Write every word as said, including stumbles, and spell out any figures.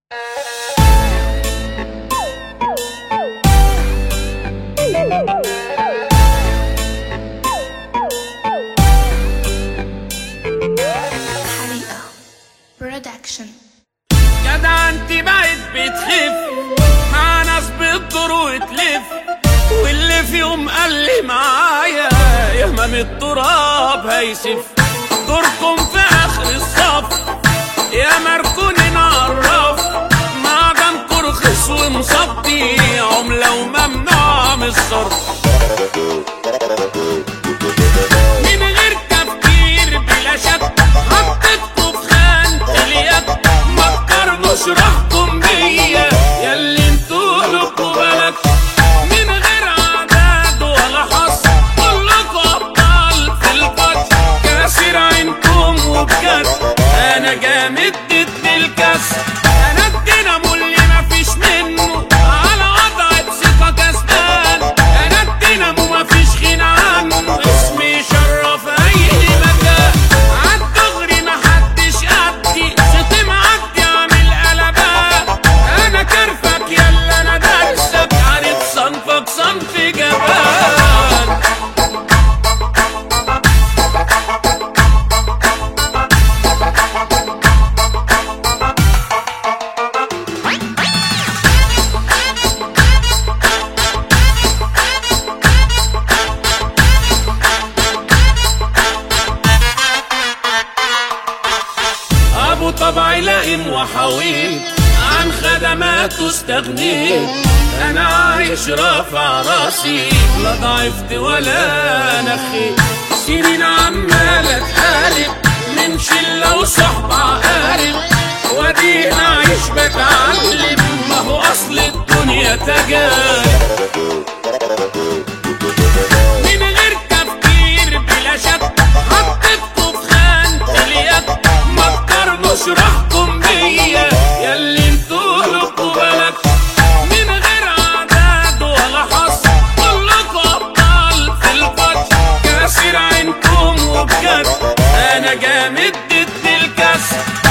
حريقة برودكشن. جدع انت بقت بتخف مع ناس بتدور وتلف، واللي في يوم قال لي معايا يهمم التراب هيسف. دوركم في اخر الصف يا مركونين عرف، معدنكوا رخيص ومصدي عملة وممنوع من الصرف. من غير تفكير بلا شك حطيتكوا في خانة اليد، ما تقارنوش راحكم بيا ياللي انتوا لكوا بلد. من غير عداد ولا حص كلكوا ابطال في القتل، كاسر عينكم وبجد انا جامد ضد الكسر. انا الدينامو اللي مفيش منه على وضع ثقة كسبان، انا الدينامو مفيش غنى عنه، اسمي يشرف اي مكان. عالدغري محدش قدي، صوتي معدي عامل قلبان. انا كرفك يلا انا دارسك، عارف صنفك صنف جبان. ابو طبعي لائم وحويط، عن خدماته استغنيت. انا عايش رافع راسي، لا ضعفت ولا نخيت. سنين عمالة تحارب من شلة وصحبة عقارب، وادينا عايش بتعلم، ما هو اصل الدنيا تجارب. من غير تفكير بلا شك حطيتكوا في خانة اليد، ما تقارنوش راحكم بيا ياللي انتوا لكوا بلد. من غير عداد ولا حص كلكوا ابطال في القتل، كاسر عينكم وبجد انا جامد ضد الكسر.